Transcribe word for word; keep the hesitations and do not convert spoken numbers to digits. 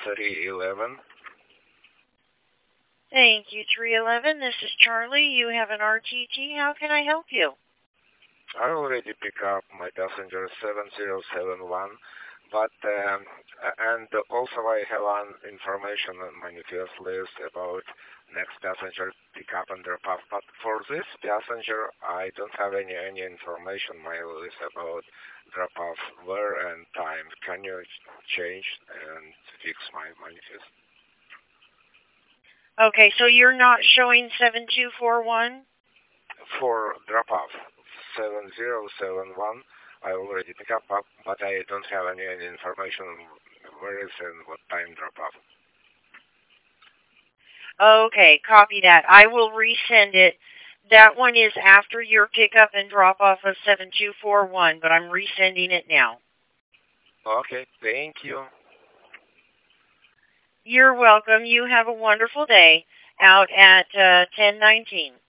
three eleven. Thank you, three eleven. This is Charlie. You have an R T T. How can I help you? I already pick up my passenger seven zero seven one, but um, and also I have an information on manifest list about next passenger pick up and drop off. But for this passenger, I don't have any any information on my list about drop off where and time. Can you change and fix my manifest? Okay, so you're not showing seven two four one? For drop off seven zero seven one, I already pick up, up, but I don't have any, any information where is and what time drop off. Okay, copy that. I will resend it. That one is after your pickup and drop off of seven two four one, but I'm resending it now. Okay, thank you. You're welcome. You have a wonderful day out at uh, ten nineteen.